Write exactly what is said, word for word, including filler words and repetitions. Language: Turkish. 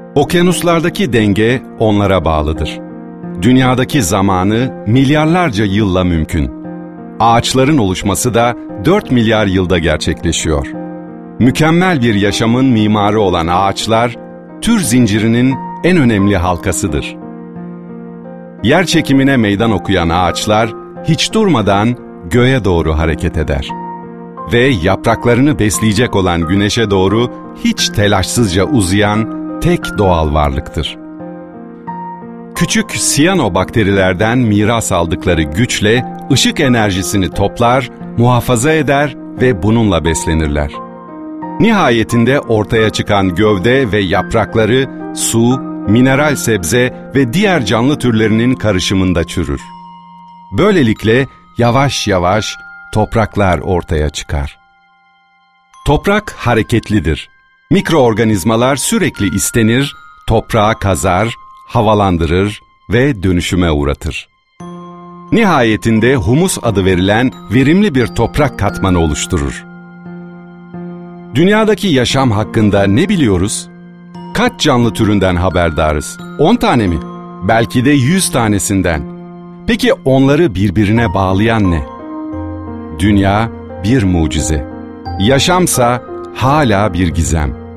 Okyanuslardaki denge onlara bağlıdır. Dünyadaki zamanı milyarlarca yılla mümkün. Ağaçların oluşması da dört milyar yılda gerçekleşiyor. Mükemmel bir yaşamın mimarı olan ağaçlar, tür zincirinin en önemli halkasıdır. Yer çekimine meydan okuyan ağaçlar, hiç durmadan göğe doğru hareket eder. Ve yapraklarını besleyecek olan güneşe doğru hiç telaşsızca uzayan tek doğal varlıktır. Küçük siyanobakterilerden miras aldıkları güçle ışık enerjisini toplar, muhafaza eder ve bununla beslenirler. Nihayetinde ortaya çıkan gövde ve yaprakları su, mineral sebze ve diğer canlı türlerinin karışımında çürür. Böylelikle yavaş yavaş topraklar ortaya çıkar. Toprak hareketlidir. Mikroorganizmalar sürekli istenir, toprağı kazar, havalandırır ve dönüşüme uğratır. Nihayetinde humus adı verilen verimli bir toprak katmanı oluşturur. Dünyadaki yaşam hakkında ne biliyoruz? Kaç canlı türünden haberdarız? on tane mi? Belki de yüz tanesinden. Peki onları birbirine bağlayan ne? Dünya bir mucize. Yaşamsa hala bir gizem.